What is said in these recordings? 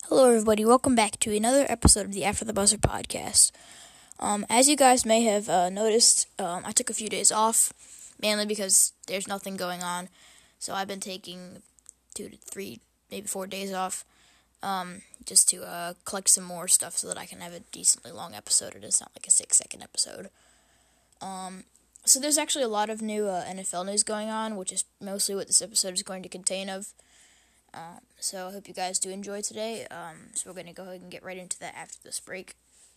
Hello, everybody. Welcome back to another episode of the After the Buzzer podcast. As you guys may have noticed, I took a few days off, mainly because there's nothing going on. So I've been taking 2 to 3, maybe 4 days off, just to collect some more stuff so that I can have a decently long episode. It is not like a 6-second episode. So there's actually a lot of new NFL news going on, which is mostly what this episode is going to contain of. So I hope you guys do enjoy today. So we're going to go ahead and get right into that after this break.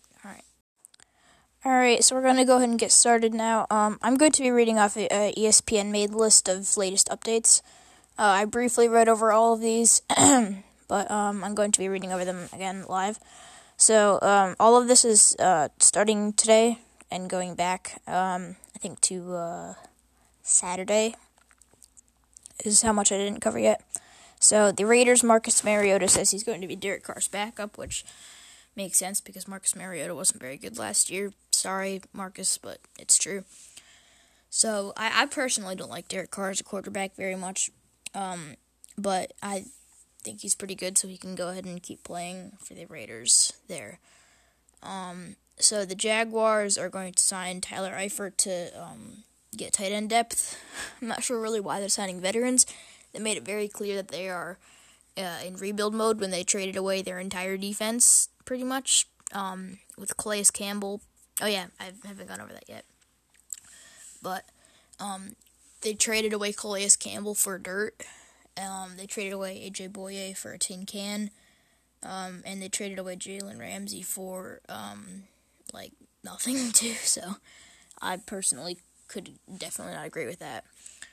Alright, so we're going to go ahead and get started now. I'm going to be reading off a ESPN made list of latest updates. I briefly read over all of these, but I'm going to be reading over them again live. So all of this is starting today and going back, I think, to Saturday is how much I didn't cover yet. So, the Raiders' Marcus Mariota says he's going to be Derek Carr's backup, which makes sense because Marcus Mariota wasn't very good last year. Sorry, Marcus, but it's true. So, I personally don't like Derek Carr as a quarterback very much, but I think he's pretty good, so he can go ahead and keep playing for the Raiders there. So, the Jaguars are going to sign Tyler Eifert to get tight end depth. I'm not sure really why they're signing veterans. They made it very clear that they are in rebuild mode when they traded away their entire defense, pretty much, with Calais Campbell. Oh, yeah, I haven't gone over that yet. But they traded away Calais Campbell for dirt. They traded away A.J. Boye for a tin can. And they traded away Jalen Ramsey for, nothing, too. So I personally could definitely not agree with that.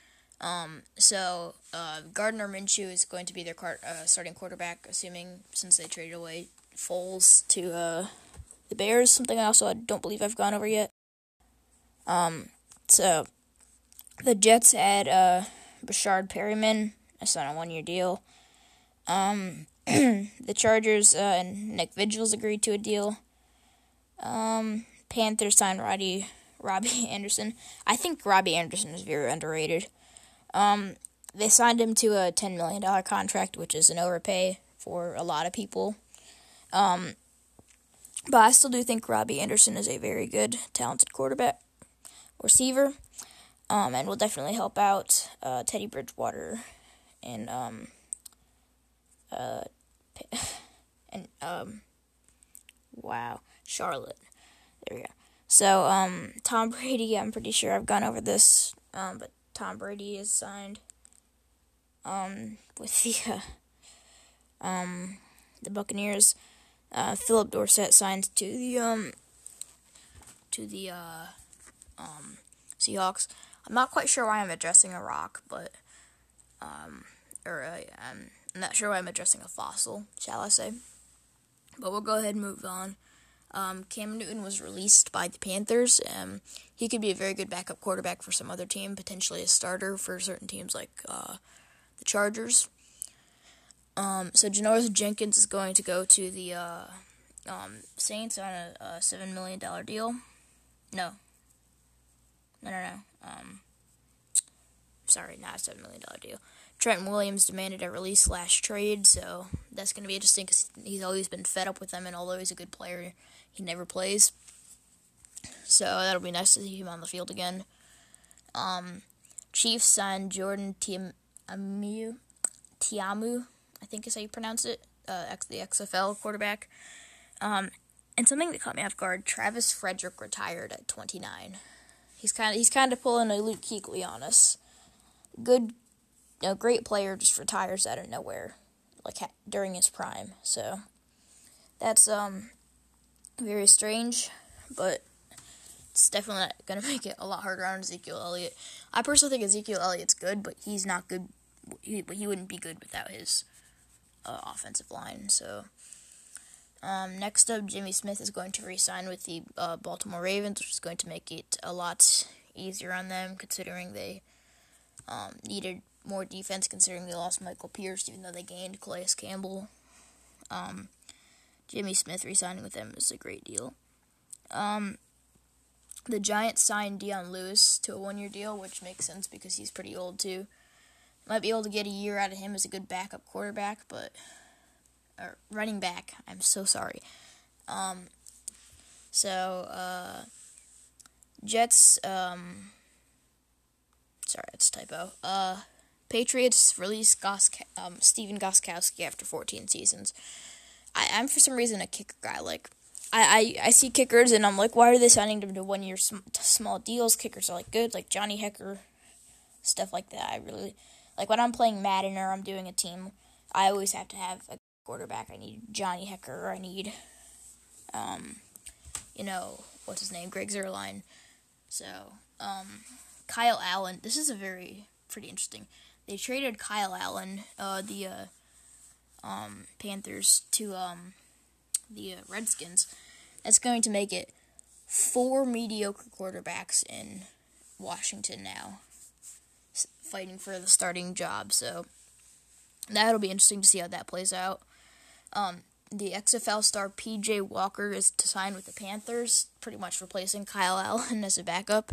Gardner Minshew is going to be their starting quarterback, assuming since they traded away Foles to the Bears, something I don't believe I've gone over yet. So the Jets add Bashard Perryman, that's on a 1-year deal. The Chargers and Nick Vigils agreed to a deal. Panthers signed Robbie Anderson. I think Robbie Anderson is very underrated. They signed him to a $10 million contract, which is an overpay for a lot of people. But I still do think Robbie Anderson is a very good, talented receiver, and will definitely help out Teddy Bridgewater and Charlotte. There we go. So Tom Brady, I'm pretty sure I've gone over this, but Tom Brady is signed with the Buccaneers. Philip Dorsett signed to the Seahawks. I'm not quite sure why I'm addressing a rock, but I'm not sure why I'm addressing a fossil, shall I say? But we'll go ahead and move on. Cam Newton was released by the Panthers. He could be a very good backup quarterback for some other team, potentially a starter for certain teams like the Chargers. So Janoris Jenkins is going to go to the Saints on a $7 million deal. No. Sorry, not a $7 million deal. Trent Williams demanded a release/trade, so that's going to be interesting because he's always been fed up with them, and although he's a good player, he never plays. So that'll be nice to see him on the field again. Chiefs signed Jordan Tiamu, I think is how you pronounce it, the XFL quarterback. And something that caught me off guard, Travis Frederick retired at 29. He's kind of pulling a Luke Kuechly on us. Great player just retires out of nowhere, during his prime. So that's very strange, but it's definitely not going to make it a lot harder on Ezekiel Elliott. I personally think Ezekiel Elliott's good, but he's not good. He wouldn't be good without his offensive line. So next up, Jimmy Smith is going to re-sign with the Baltimore Ravens, which is going to make it a lot easier on them, considering they needed more defense, considering they lost Michael Pierce, even though they gained Calais Campbell. Jimmy Smith re-signing with them is a great deal. The Giants signed Dion Lewis to a 1-year deal, which makes sense because he's pretty old too. Might be able to get a year out of him as a good backup quarterback, but running back. I'm so sorry. Jets, sorry, that's a typo. Patriots release Steven Gostkowski after 14 seasons. I'm for some reason a kicker guy. Like, I see kickers and I'm like, why are they signing them to 1 year small deals? Kickers are like good, like Johnny Hecker, stuff like that. I really like when I'm playing Madden or I'm doing a team. I always have to have a quarterback. I need Johnny Hecker, or I need, what's his name, Greg Zuerlein. So, Kyle Allen. This is pretty interesting. They traded Kyle Allen, the Panthers, to the Redskins. That's going to make it 4 mediocre quarterbacks in Washington now, fighting for the starting job. So that'll be interesting to see how that plays out. The XFL star PJ Walker is to sign with the Panthers, pretty much replacing Kyle Allen as a backup.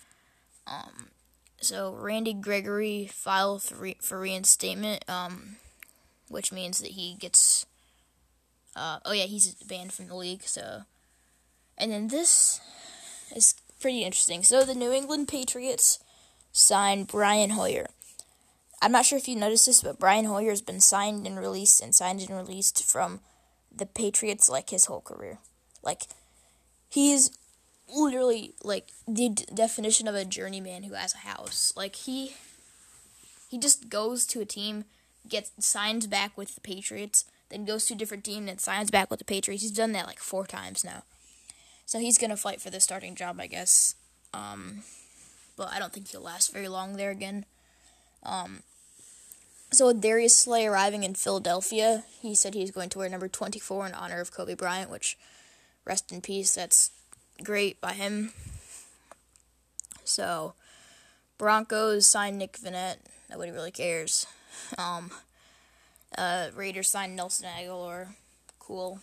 So Randy Gregory filed for reinstatement, which means that he gets, he's banned from the league. So, and then this is pretty interesting. So the New England Patriots signed Brian Hoyer. I'm not sure if you noticed this, but Brian Hoyer has been signed and released from the Patriots like his whole career. Like, he's literally like the definition of a journeyman who has a house. Like, he just goes to a team, signs back with the Patriots, then goes to a different team, then signs back with the Patriots. He's done that like 4 times now. So he's gonna fight for the starting job, I guess. But I don't think he'll last very long there again. So with Darius Slay arriving in Philadelphia, he said he's going to wear number 24 in honor of Kobe Bryant, which, rest in peace, that's great by him. So, Broncos signed Nick Vannett. Nobody really cares. Raiders signed Nelson Aguilar. Cool.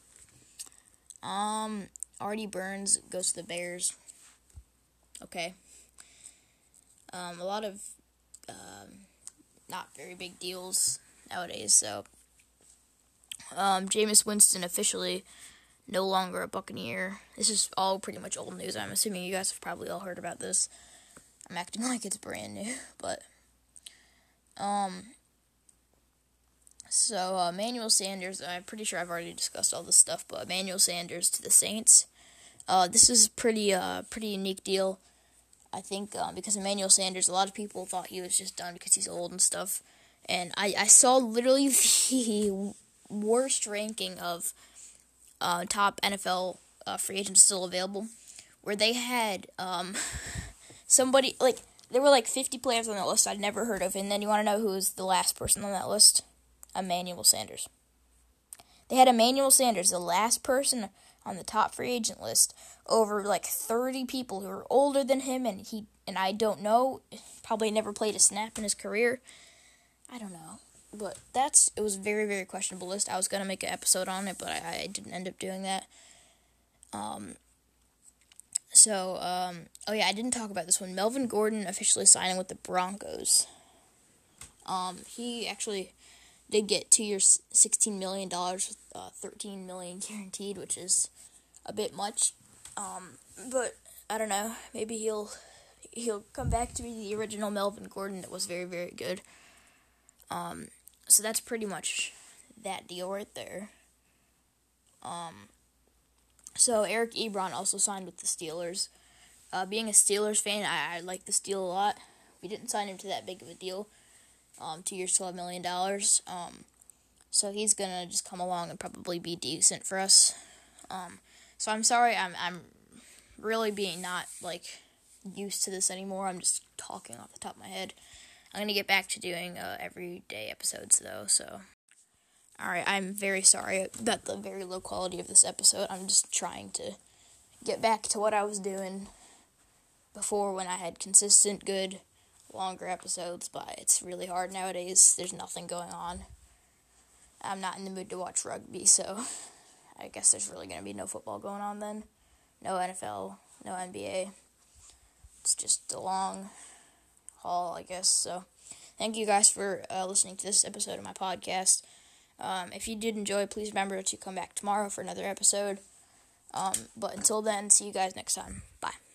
Artie Burns goes to the Bears. Okay. A lot of not very big deals nowadays. So, Jameis Winston officially no longer a Buccaneer. This is all pretty much old news. I'm assuming you guys have probably all heard about this. I'm acting like it's brand new, but so Emmanuel Sanders, I'm pretty sure I've already discussed all this stuff, but Emmanuel Sanders to the Saints. This is pretty unique deal. I think because Emmanuel Sanders, a lot of people thought he was just done because he's old and stuff. And I saw literally the worst ranking of top NFL free agents still available, where they had somebody, like, there were like 50 players on that list I'd never heard of, and then you want to know who was the last person on that list? Emmanuel Sanders. They had Emmanuel Sanders, the last person on the top free agent list, over like 30 people who were older than him, and I don't know, probably never played a snap in his career. I don't know. But it was a very, very questionable list. I was going to make an episode on it, but I didn't end up doing that. I didn't talk about this one. Melvin Gordon officially signing with the Broncos. He actually did get 2 years, $16 million with $13 million guaranteed, which is a bit much. But I don't know. Maybe he'll come back to be the original Melvin Gordon that was very, very good. So that's pretty much that deal right there. So Eric Ebron also signed with the Steelers. Being a Steelers fan, I like the Steelers a lot. We didn't sign him to that big of a deal. 2 years, $12 million. So he's gonna just come along and probably be decent for us. So I'm sorry, I'm really being not, like, used to this anymore. I'm just talking off the top of my head. I'm gonna get back to doing everyday episodes, though, so. Alright, I'm very sorry about the very low quality of this episode. I'm just trying to get back to what I was doing before, when I had consistent, good, longer episodes, but it's really hard nowadays. There's nothing going on. I'm not in the mood to watch rugby, so I guess there's really going to be no football going on then. No NFL, no NBA. It's just a long haul, I guess. So thank you guys for listening to this episode of my podcast. If you did enjoy, please remember to come back tomorrow for another episode. But until then, see you guys next time. Bye.